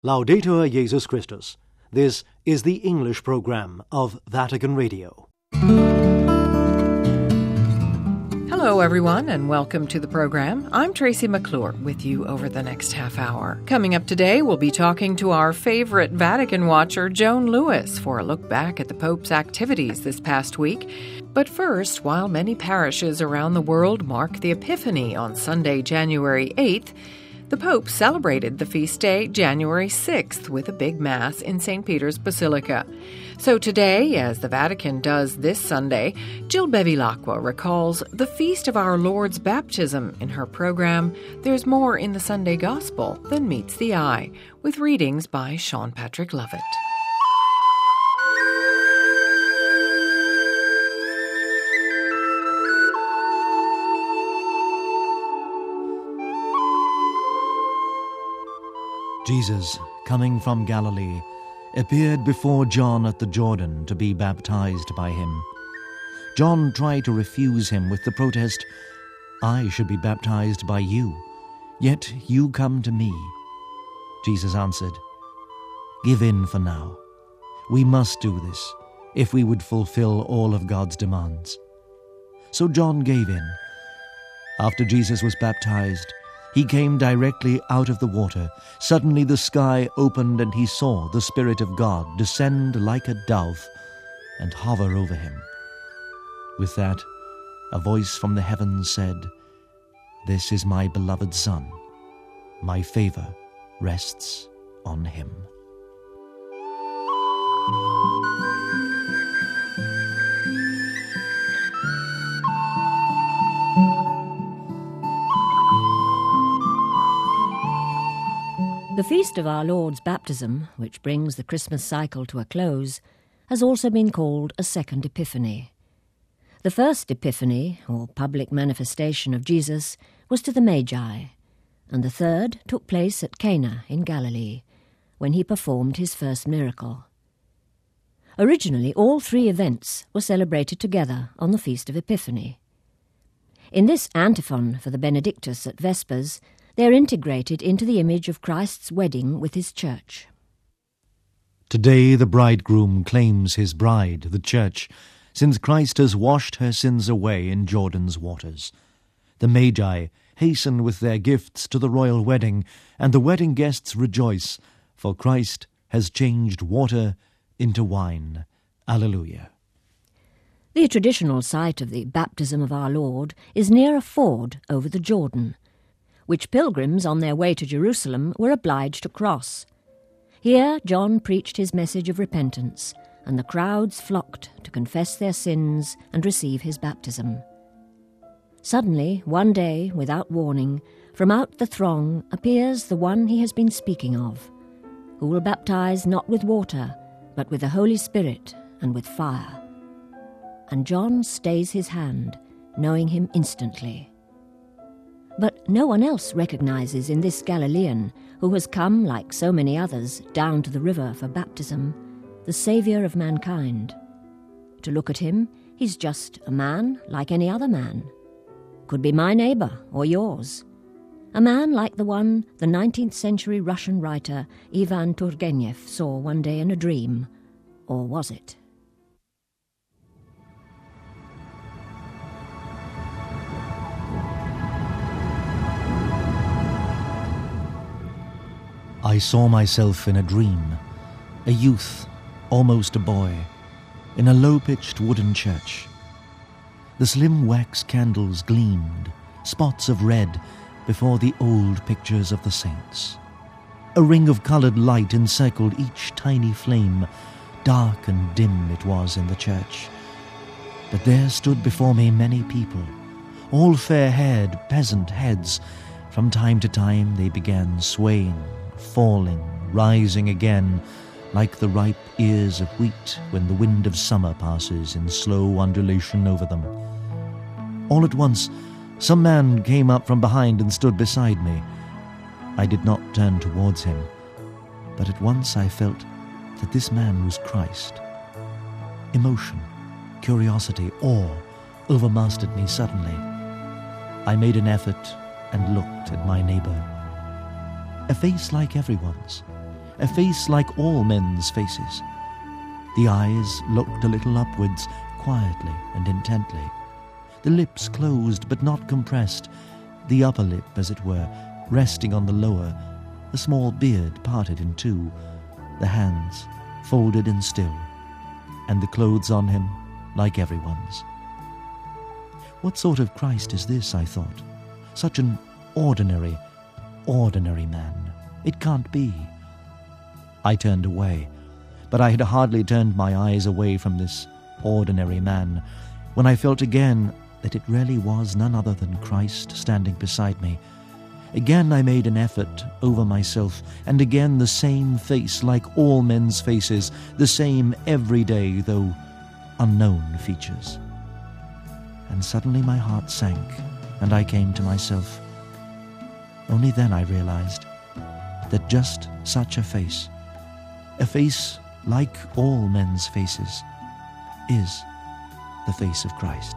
Laudetur Jesus Christus. This is the English program of Vatican Radio. Hello, everyone, and welcome to the program. I'm Tracy McClure with you over the next half hour. Coming up today, we'll be talking to our favorite Vatican watcher, Joan Lewis, for a look back at the Pope's activities this past week. But first, while many parishes around the world mark the Epiphany on Sunday, January 8th, the Pope celebrated the feast day January 6th with a big Mass in St. Peter's Basilica. So today, as the Vatican does this Sunday, Jill Bevilacqua recalls the feast of our Lord's baptism in her program, There's More in the Sunday Gospel Than Meets the Eye, with readings by Sean Patrick Lovett. Jesus, coming from Galilee, appeared before John at the Jordan to be baptized by him. John tried to refuse him with the protest, "I should be baptized by you, yet you come to me." Jesus answered, "Give in for now. We must do this if we would fulfill all of God's demands." So John gave in. After Jesus was baptized, he came directly out of the water. Suddenly the sky opened and he saw the Spirit of God descend like a dove and hover over him. With that, a voice from the heavens said, "This is my beloved Son. My favor rests on him." The feast of our Lord's baptism, which brings the Christmas cycle to a close, has also been called a second Epiphany. The first Epiphany, or public manifestation of Jesus, was to the Magi, and the third took place at Cana in Galilee, when he performed his first miracle. Originally, all three events were celebrated together on the Feast of Epiphany. In this antiphon for the Benedictus at Vespers, they are integrated into the image of Christ's wedding with his church. Today the bridegroom claims his bride, the church, since Christ has washed her sins away in Jordan's waters. The Magi hasten with their gifts to the royal wedding, and the wedding guests rejoice, for Christ has changed water into wine. Alleluia. The traditional site of the baptism of our Lord is near a ford over the Jordan, which pilgrims on their way to Jerusalem were obliged to cross. Here John preached his message of repentance, and the crowds flocked to confess their sins and receive his baptism. Suddenly, one day, without warning, from out the throng appears the one he has been speaking of, who will baptize not with water, but with the Holy Spirit and with fire. And John stays his hand, knowing him instantly. But no one else recognizes in this Galilean, who has come, like so many others, down to the river for baptism, the Saviour of mankind. To look at him, he's just a man like any other man. Could be my neighbour or yours. A man like the one the 19th century Russian writer Ivan Turgenev saw one day in a dream. Or was it? I saw myself in a dream, a youth, almost a boy, in a low-pitched wooden church. The slim wax candles gleamed, spots of red, before the old pictures of the saints. A ring of coloured light encircled each tiny flame. Dark and dim it was in the church. But there stood before me many people, all fair-haired peasant heads. From time to time they began swaying, falling, rising again, like the ripe ears of wheat when the wind of summer passes in slow undulation over them. All at once, some man came up from behind and stood beside me. I did not turn towards him, but at once I felt that this man was Christ. Emotion, curiosity, awe overmastered me suddenly. I made an effort and looked at my neighbour. A face like everyone's, a face like all men's faces. The eyes looked a little upwards, quietly and intently. The lips closed but not compressed, the upper lip, as it were, resting on the lower, the small beard parted in two, the hands folded and still, and the clothes on him like everyone's. What sort of Christ is this, I thought? Such an ordinary man. It can't be. I turned away, but I had hardly turned my eyes away from this ordinary man when I felt again that it really was none other than Christ standing beside me. Again I made an effort over myself, and again the same face like all men's faces, the same everyday though unknown features. And suddenly my heart sank, and I came to myself. Only then I realized that just such a face like all men's faces, is the face of Christ.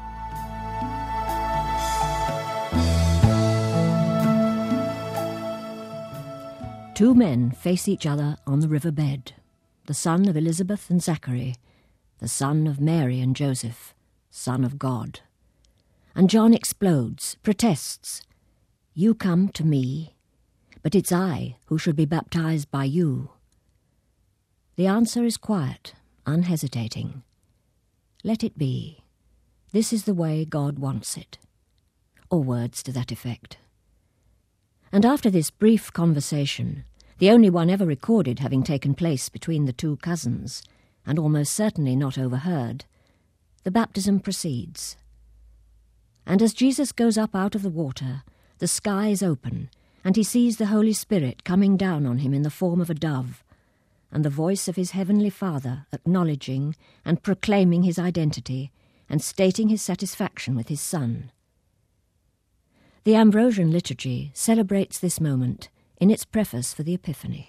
Two men face each other on the river bed, the son of Elizabeth and Zachary, the son of Mary and Joseph, Son of God. And John explodes, protests, "You come to me, but it's I who should be baptized by you." The answer is quiet, unhesitating. Let it be. This is the way God wants it. Or words to that effect. And after this brief conversation, the only one ever recorded having taken place between the two cousins, and almost certainly not overheard, the baptism proceeds. And as Jesus goes up out of the water, the sky is open, and he sees the Holy Spirit coming down on him in the form of a dove, and the voice of his heavenly Father acknowledging and proclaiming his identity and stating his satisfaction with his Son. The Ambrosian liturgy celebrates this moment in its preface for the Epiphany.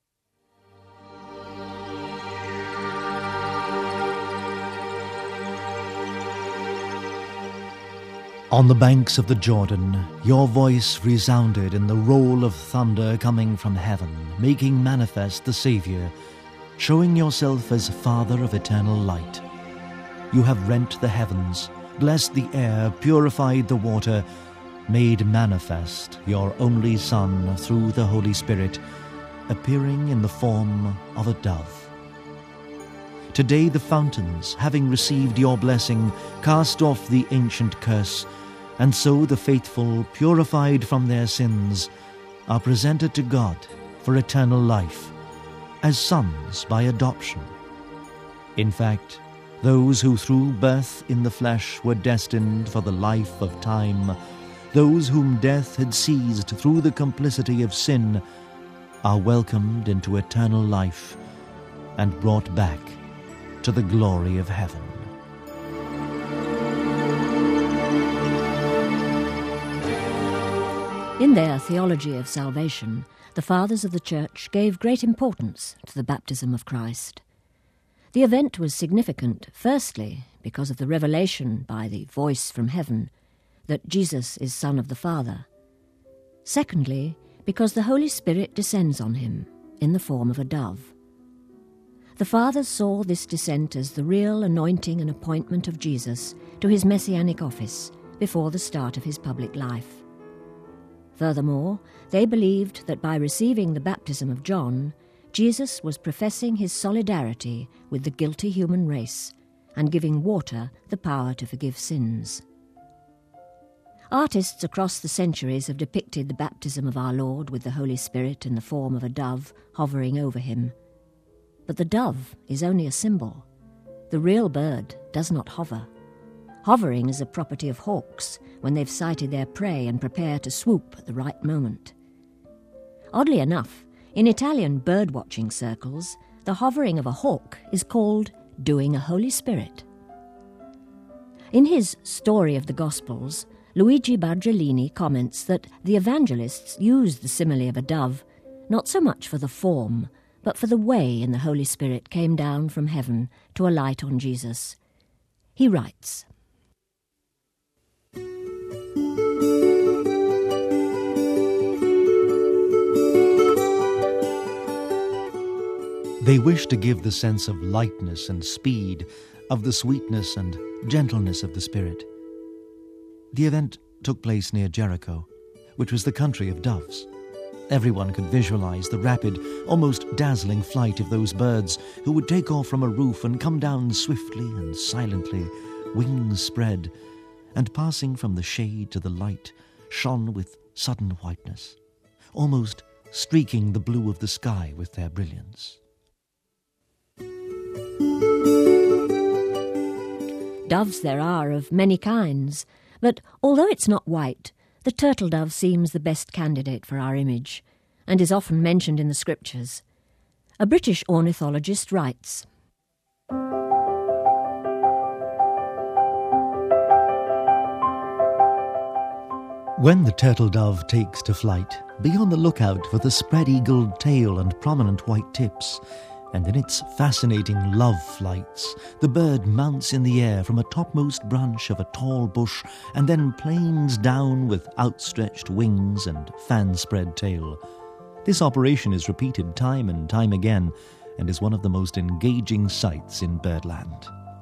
On the banks of the Jordan, your voice resounded in the roll of thunder coming from heaven, making manifest the Saviour, showing yourself as Father of eternal light. You have rent the heavens, blessed the air, purified the water, made manifest your only Son through the Holy Spirit, appearing in the form of a dove. Today the fountains, having received your blessing, cast off the ancient curse, and so the faithful, purified from their sins, are presented to God for eternal life, as sons by adoption. In fact, those who through birth in the flesh were destined for the life of time, those whom death had seized through the complicity of sin, are welcomed into eternal life and brought back to the glory of heaven. In their theology of salvation, the fathers of the Church gave great importance to the baptism of Christ. The event was significant, firstly, because of the revelation by the voice from heaven that Jesus is Son of the Father. Secondly, because the Holy Spirit descends on him in the form of a dove. The fathers saw this descent as the real anointing and appointment of Jesus to his messianic office before the start of his public life. Furthermore, they believed that by receiving the baptism of John, Jesus was professing his solidarity with the guilty human race and giving water the power to forgive sins. Artists across the centuries have depicted the baptism of our Lord with the Holy Spirit in the form of a dove hovering over him. But the dove is only a symbol. The real bird does not hover. Hovering is a property of hawks when they've sighted their prey and prepare to swoop at the right moment. Oddly enough, in Italian bird-watching circles, the hovering of a hawk is called doing a Holy Spirit. In his Story of the Gospels, Luigi Badrellini comments that the evangelists used the simile of a dove not so much for the form, but for the way in the Holy Spirit came down from heaven to alight on Jesus. He writes, They wish to give the sense of lightness and speed, of the sweetness and gentleness of the spirit. The event took place near Jericho, which was the country of doves. Everyone could visualize the rapid, almost dazzling flight of those birds who would take off from a roof and come down swiftly and silently, wings spread, and passing from the shade to the light, shone with sudden whiteness, almost streaking the blue of the sky with their brilliance. Doves there are of many kinds, but although it's not white, the turtle dove seems the best candidate for our image, and is often mentioned in the scriptures. A British ornithologist writes, When the turtle dove takes to flight, be on the lookout for the spread-eagled tail and prominent white tips, and in its fascinating love flights, the bird mounts in the air from a topmost branch of a tall bush and then planes down with outstretched wings and fan-spread tail. This operation is repeated time and time again and is one of the most engaging sights in birdland.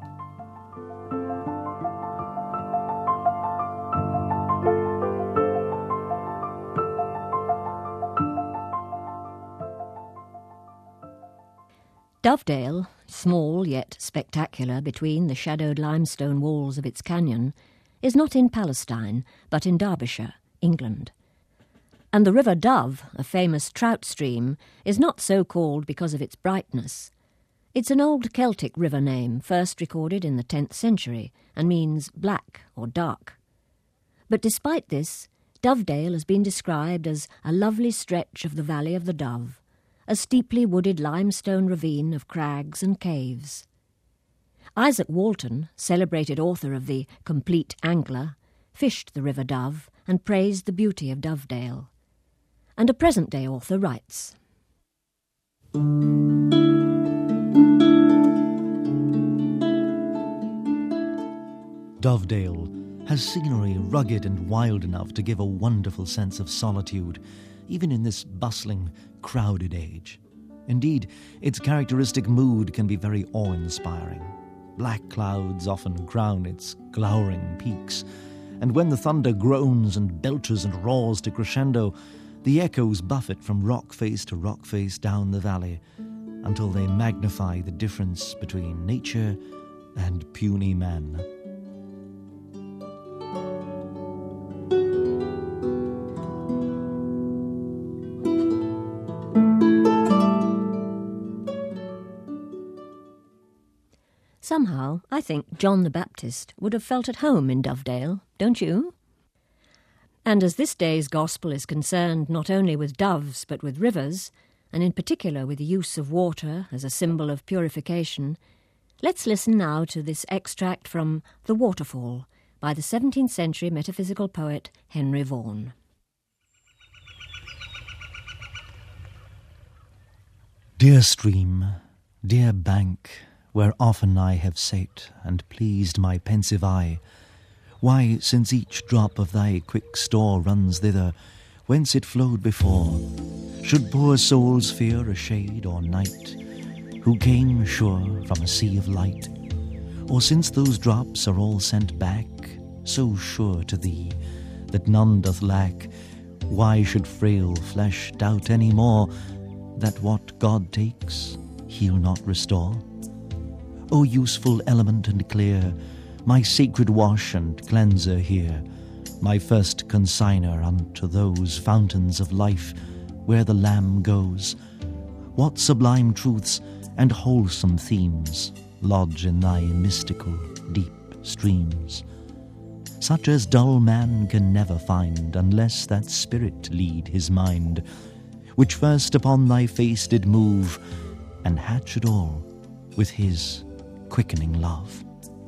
Dovedale, small yet spectacular between the shadowed limestone walls of its canyon, is not in Palestine, but in Derbyshire, England. And the River Dove, a famous trout stream, is not so called because of its brightness. It's an old Celtic river name, first recorded in the 10th century, and means black or dark. But despite this, Dovedale has been described as a lovely stretch of the Valley of the Dove, a steeply wooded limestone ravine of crags and caves. Isaac Walton, celebrated author of the Complete Angler, fished the River Dove and praised the beauty of Dovedale. And a present-day author writes, Dovedale has scenery rugged and wild enough to give a wonderful sense of solitude, even in this bustling, crowded age. Indeed, its characteristic mood can be very awe-inspiring. Black clouds often crown its glowering peaks, and when the thunder groans and belches and roars to crescendo, the echoes buffet from rock face to rock face down the valley, until they magnify the difference between nature and puny man. Somehow, I think John the Baptist would have felt at home in Dovedale, don't you? And as this day's gospel is concerned not only with doves but with rivers, and in particular with the use of water as a symbol of purification, let's listen now to this extract from The Waterfall by the 17th century metaphysical poet Henry Vaughan. Dear stream, dear bank, where often I have sate and pleased my pensive eye, why, since each drop of thy quick store runs thither, whence it flowed before, should poor souls fear a shade or night, who came sure from a sea of light? Or since those drops are all sent back, so sure to thee, that none doth lack, why should frail flesh doubt any more, that what God takes, he'll not restore? O useful element and clear, my sacred wash and cleanser here, my first consigner unto those fountains of life where the Lamb goes, what sublime truths and wholesome themes lodge in thy mystical deep streams, such as dull man can never find unless that spirit lead his mind, which first upon thy face did move, and hatch it all with his quickening love.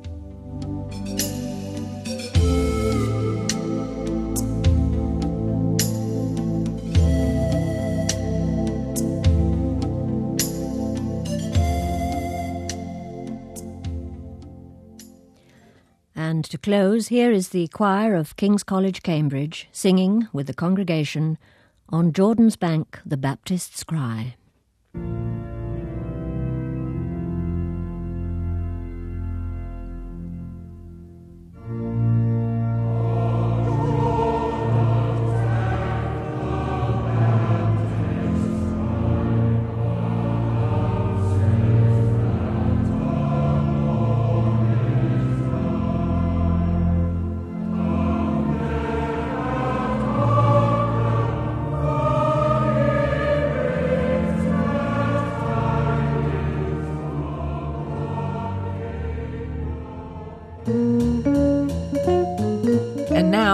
And to close, here is the choir of King's College, Cambridge, singing with the congregation, On Jordan's Bank the Baptists Cry.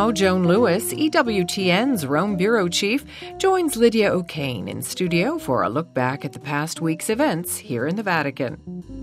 now, Joan Lewis, EWTN's Rome Bureau Chief, joins Lydia O'Kane in studio for a look back at the past week's events here in the Vatican.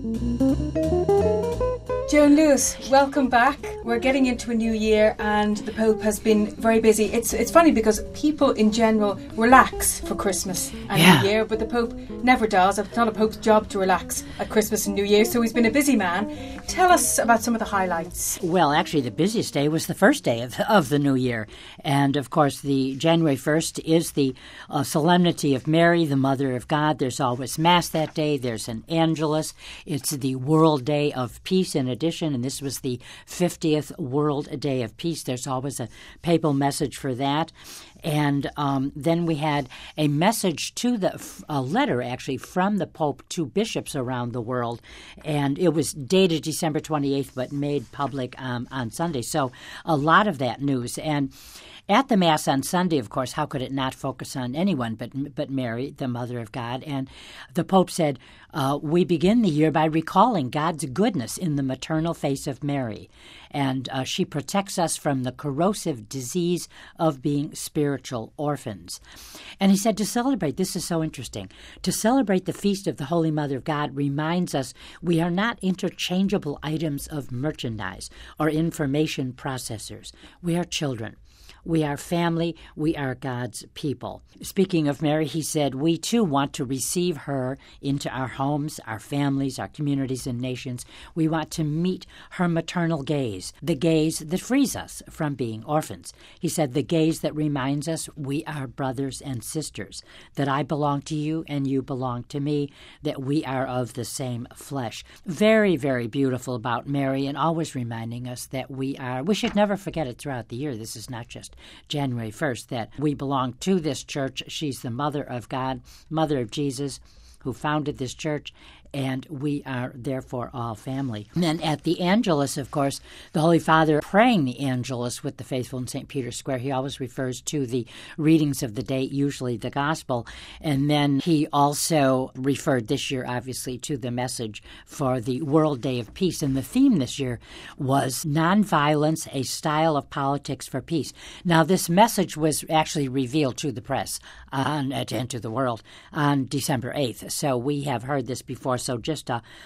Joan Lewis, welcome back. We're getting into a new year and the Pope has been very busy. It's funny because people in general relax for Christmas and New Year, but the Pope never does. It's not a Pope's job to relax at Christmas and New Year, so he's been a busy man. Tell us about some of the highlights. Well, actually, the busiest day was the first day of the New Year. And, of course, the January 1st is the Solemnity of Mary, the Mother of God. There's always Mass that day. There's an Angelus. It's the World Day of Peace in addition, and this was the 50th World Day of Peace. There's always a papal message for that. And then we had a message a letter actually from the Pope to bishops around the world. And it was dated December 28th, but made public on Sunday. So a lot of that news. And at the Mass on Sunday, of course, how could it not focus on anyone but Mary, the Mother of God? And the Pope said, we begin the year by recalling God's goodness in the maternal face of Mary. And she protects us from the corrosive disease of being spiritual orphans. And he said to celebrate, this is so interesting, to celebrate the feast of the Holy Mother of God reminds us we are not interchangeable items of merchandise or information processors. We are children. We are family. We are God's people. Speaking of Mary, he said, we too want to receive her into our homes, our families, our communities and nations. We want to meet her maternal gaze, the gaze that frees us from being orphans. He said, the gaze that reminds us we are brothers and sisters, that I belong to you and you belong to me, that we are of the same flesh. Very, very beautiful about Mary, and always reminding us that we should never forget it throughout the year. This is not just January 1st, that we belong to this church. She's the Mother of God, Mother of Jesus, who founded this church, and we are therefore all family. And then at the Angelus, of course, the Holy Father praying the Angelus with the faithful in St. Peter's Square. He always refers to the readings of the day, usually the Gospel. And then he also referred this year, obviously, to the message for the World Day of Peace. And the theme this year was Nonviolence, a Style of Politics for Peace. Now, this message was actually revealed to the press and to the world on December 8th. So we have heard this before. So just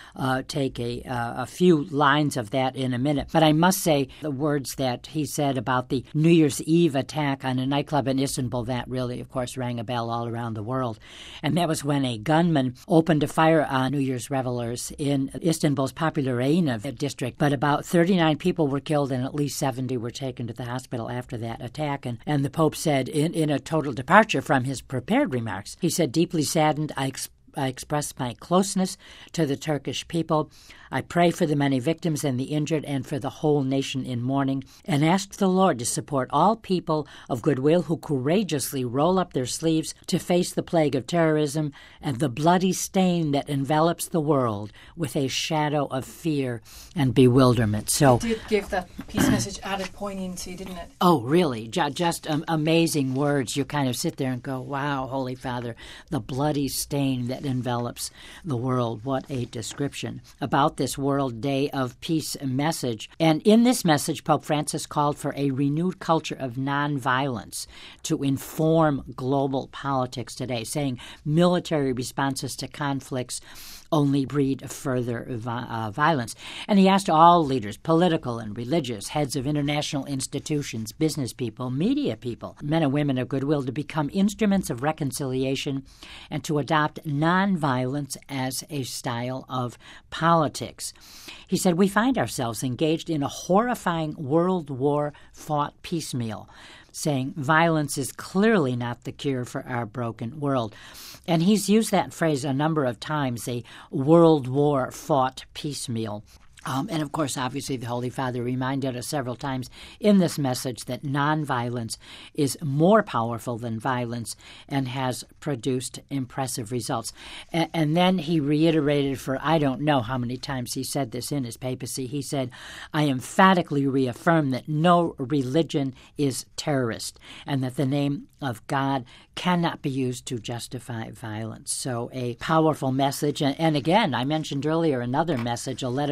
take a few lines of that in a minute. But I must say the words that he said about the New Year's Eve attack on a nightclub in Istanbul, that really, of course, rang a bell all around the world. And that was when a gunman opened a fire on New Year's revelers in Istanbul's popular Reyna district. But about 39 people were killed and at least 70 were taken to the hospital after that attack. And the Pope said, in a total departure from his prepared remarks, he said, deeply saddened, I express my closeness to the Turkish people. I pray for the many victims and the injured and for the whole nation in mourning, and ask the Lord to support all people of goodwill who courageously roll up their sleeves to face the plague of terrorism and the bloody stain that envelops the world with a shadow of fear and bewilderment. So it did give that peace message added poignancy, didn't it? Oh, really? Just amazing words. You kind of sit there and go, wow, Holy Father, the bloody stain that envelops the world. What a description about this World Day of Peace message. And in this message, Pope Francis called for a renewed culture of nonviolence to inform global politics today, saying military responses to conflicts only breed further violence. And he asked all leaders, political and religious, heads of international institutions, business people, media people, men and women of goodwill, to become instruments of reconciliation and to adopt nonviolence as a style of politics. He said, we find ourselves engaged in a horrifying world war fought piecemeal, saying violence is clearly not the cure for our broken world. And he's used that phrase a number of times, a world war fought piecemeal. And, of course, obviously the Holy Father reminded us several times in this message that nonviolence is more powerful than violence and has produced impressive results. And then he reiterated for I don't know how many times he said this in his papacy. He said, I emphatically reaffirm that no religion is terrorist and that the name of God cannot be used to justify violence. So a powerful message. And again, I mentioned earlier another message, a letter to the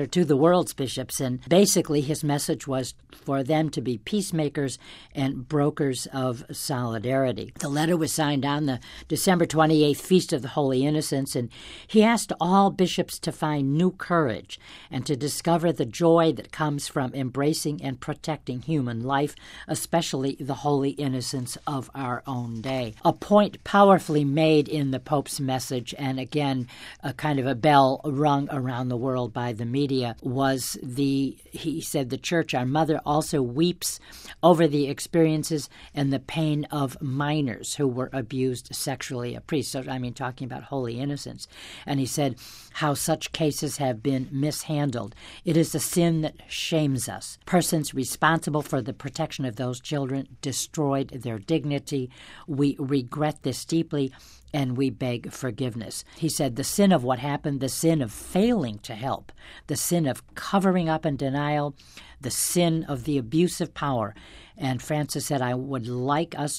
world's bishops, and basically his message was for them to be peacemakers and brokers of solidarity. The letter was signed on the December 28th Feast of the Holy Innocents, and he asked all bishops to find new courage and to discover the joy that comes from embracing and protecting human life, especially the holy innocence of our own day. A point powerfully made in the Pope's message, and again, a kind of a bell rung around the world by the media, was he said, the Church, our mother, also weeps over the experiences and the pain of minors who were abused sexually of priests. So, talking about holy innocence. And he said how such cases have been mishandled. It is a sin that shames us. Persons responsible for the protection of those children destroyed their dignity. We regret this deeply, and we beg forgiveness. He said the sin of what happened, the sin of failing to help, the sin of covering up and denial, the sin of the abuse of power. And Francis said, I would like us,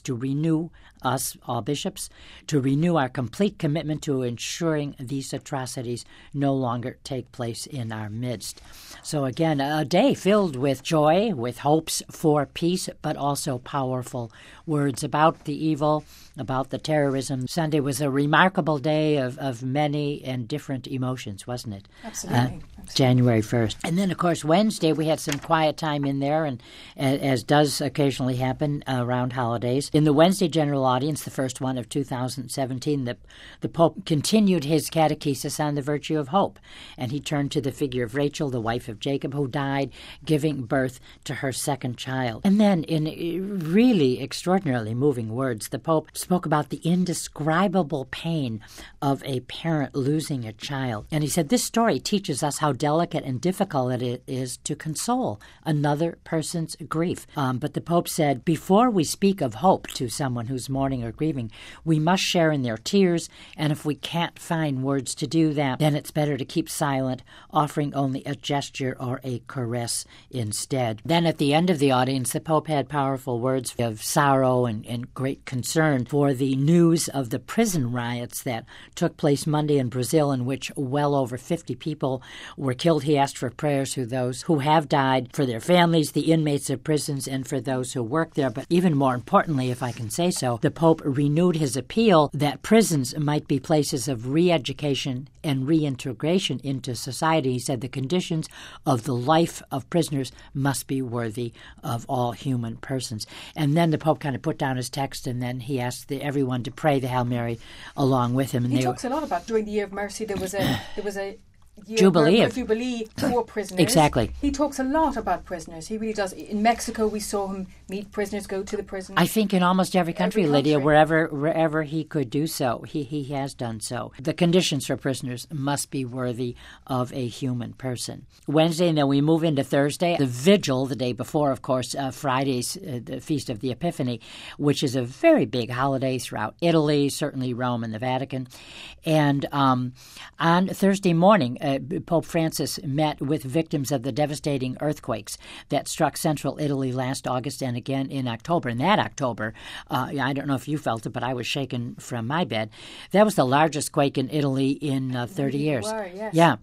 all bishops, to renew our complete commitment to ensuring these atrocities no longer take place in our midst. So again, a day filled with joy, with hopes for peace, but also powerful words about the evil, about the terrorism. Sunday was a remarkable day of many and different emotions, wasn't it? Absolutely. January 1st. And then, of course, Wednesday we had some quiet time in there, and as does occasionally happen around holidays. In the Wednesday general audience, the first one of 2017, the Pope continued his catechesis on the virtue of hope, and he turned to the figure of Rachel, the wife of Jacob, who died giving birth to her second child. And then, in really extraordinarily moving words, the Pope spoke about the indescribable pain of a parent losing a child. And he said, this story teaches us how delicate and difficult it is to console another person's grief. But the Pope said, before we speak of hope to someone who's mourning or grieving, we must share in their tears, and if we can't find words to do that, then it's better to keep silent, offering only a gesture or a caress instead. Then at the end of the audience, the Pope had powerful words of sorrow and great concern for the news of the prison riots that took place Monday in Brazil, in which well over 50 people were killed. He asked for prayers for those who have died, for their families, the inmates of prisons, and for those who work there. But even more importantly, if I can say so, the Pope renewed his appeal that prisons might be places of re-education and reintegration into society. He said the conditions of the life of prisoners must be worthy of all human persons. And then the Pope kind of put down his text, and then he asked everyone to pray the Hail Mary along with him. And he talks a lot about during the Year of Mercy there was a Jubilee for prisoners. Exactly. He talks a lot about prisoners. He really does. In Mexico, we saw him meet prisoners, go to the prison. I think in almost every country, Lydia, wherever he could do so, he has done so. The conditions for prisoners must be worthy of a human person. Wednesday, and then we move into Thursday. The vigil, the day before, of course, Friday's the Feast of the Epiphany, which is a very big holiday throughout Italy, certainly Rome and the Vatican. And on Thursday morning, Pope Francis met with victims of the devastating earthquakes that struck central Italy last August and again in October. In that October, I don't know if you felt it, but I was shaken from my bed. That was the largest quake in Italy in 30 years. Were, yes. Yeah.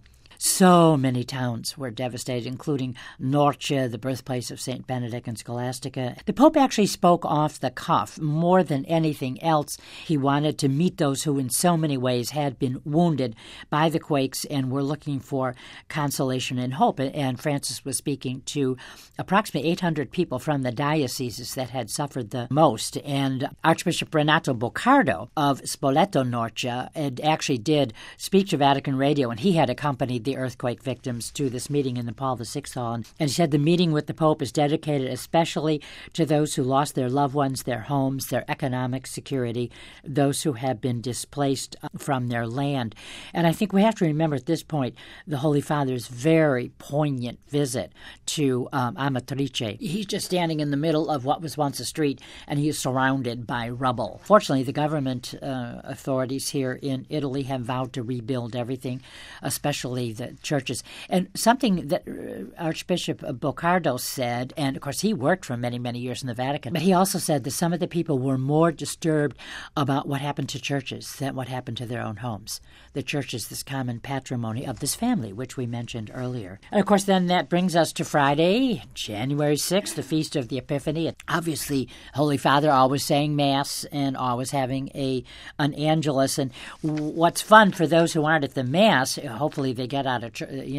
So many towns were devastated, including Norcia, the birthplace of St. Benedict and Scholastica. The Pope actually spoke off the cuff. More than anything else, he wanted to meet those who in so many ways had been wounded by the quakes and were looking for consolation and hope. And Francis was speaking to approximately 800 people from the dioceses that had suffered the most. And Archbishop Renato Boccardo of Spoleto, Norcia, actually did speak to Vatican Radio, and he had accompanied the earthquake victims to this meeting in the Paul VI Hall. And he said the meeting with the Pope is dedicated especially to those who lost their loved ones, their homes, their economic security, those who have been displaced from their land. And I think we have to remember at this point the Holy Father's very poignant visit to Amatrice. He's just standing in the middle of what was once a street, and he is surrounded by rubble. Fortunately, the government authorities here in Italy have vowed to rebuild everything, especially the churches. And something that Archbishop Boccardo said, and of course he worked for many, many years in the Vatican, but he also said that some of the people were more disturbed about what happened to churches than what happened to their own homes. The church is this common patrimony of this family, which we mentioned earlier. And of course, then that brings us to Friday, January 6th, the Feast of the Epiphany. And obviously, Holy Father always saying Mass and always having an Angelus. And what's fun for those who aren't at the Mass, hopefully they got out of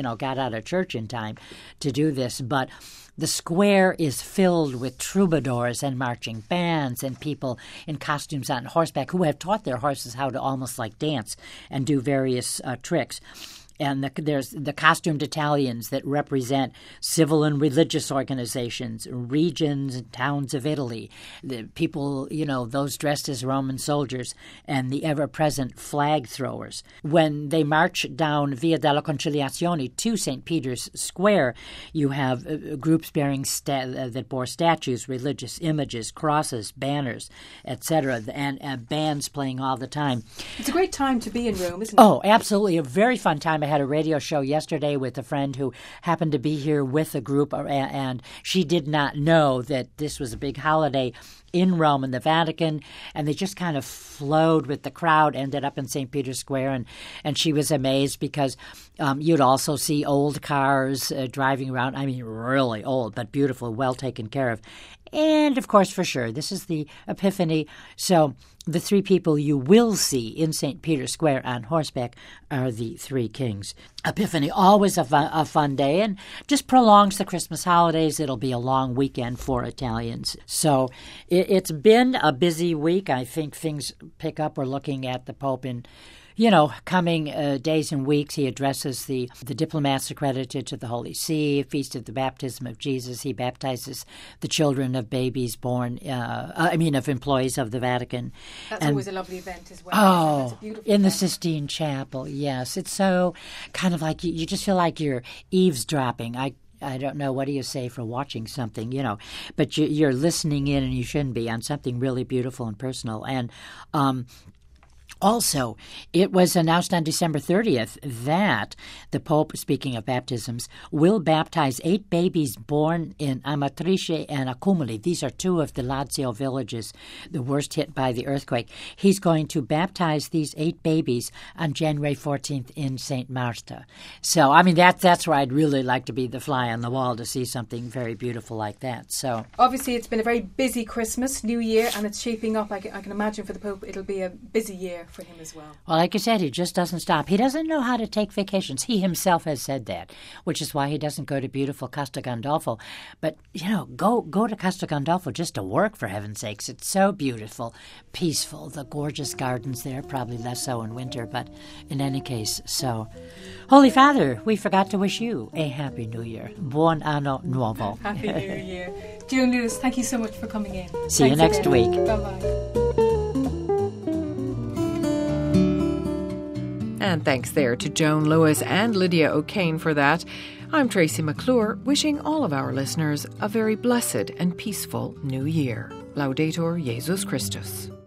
church in time to do this, but the square is filled with troubadours and marching bands and people in costumes on horseback who have taught their horses how to almost like dance and do various tricks. And there's the costumed Italians that represent civil and religious organizations, regions and towns of Italy, the people, those dressed as Roman soldiers, and the ever-present flag throwers. When they march down Via della Conciliazione to St. Peter's Square, you have groups bearing that bore statues, religious images, crosses, banners, etc., and bands playing all the time. It's a great time to be in Rome, isn't it? Oh, absolutely. A very fun time. I had a radio show yesterday with a friend who happened to be here with a group, and she did not know that this was a big holiday in Rome and the Vatican, and they just kind of flowed with the crowd, ended up in St. Peter's Square, and she was amazed because you'd also see old cars driving around. I mean, really old, but beautiful, well taken care of. And, of course, for sure, this is the Epiphany, so the three people you will see in St. Peter's Square on horseback are the three kings. Epiphany, always a fun day, and just prolongs the Christmas holidays. It'll be a long weekend for Italians. So it's been a busy week. I think things pick up. We're looking at the Pope in coming days and weeks. He addresses the diplomats accredited to the Holy See, Feast of the Baptism of Jesus. He baptizes the children of babies born, of employees of the Vatican. That's always a lovely event as well. Oh, it's a beautiful in event. the Sistine Chapel, yes. It's so kind of like you just feel like you're eavesdropping. I don't know, what do you say for watching something, but you're listening in, and you shouldn't be, on something really beautiful and personal. And also, it was announced on December 30th that the Pope, speaking of baptisms, will baptize 8 babies born in Amatrice and Accumuli. These are 2 of the Lazio villages, the worst hit by the earthquake. He's going to baptize these 8 babies on January 14th in St. Marta. So, I mean, that's where I'd really like to be the fly on the wall, to see something very beautiful like that. So, obviously, it's been a very busy Christmas, New Year, and it's shaping up. I can imagine for the Pope it'll be a busy year for him as well. Well, like I said, he just doesn't stop. He doesn't know how to take vacations. He himself has said that, which is why he doesn't go to beautiful Costa Gandolfo. But, go to Costa Gandolfo just to work, for heaven's sakes. It's so beautiful, peaceful, the gorgeous gardens there, probably less so in winter, but in any case, so. Holy Father, we forgot to wish you a Happy New Year. Buon anno nuovo. Happy New Year. Joan Lewis, thank you so much for coming in. See you next week. Bye-bye. And thanks there to Joan Lewis and Lydia O'Kane for that. I'm Tracy McClure, wishing all of our listeners a very blessed and peaceful New Year. Laudetur Jesus Christus.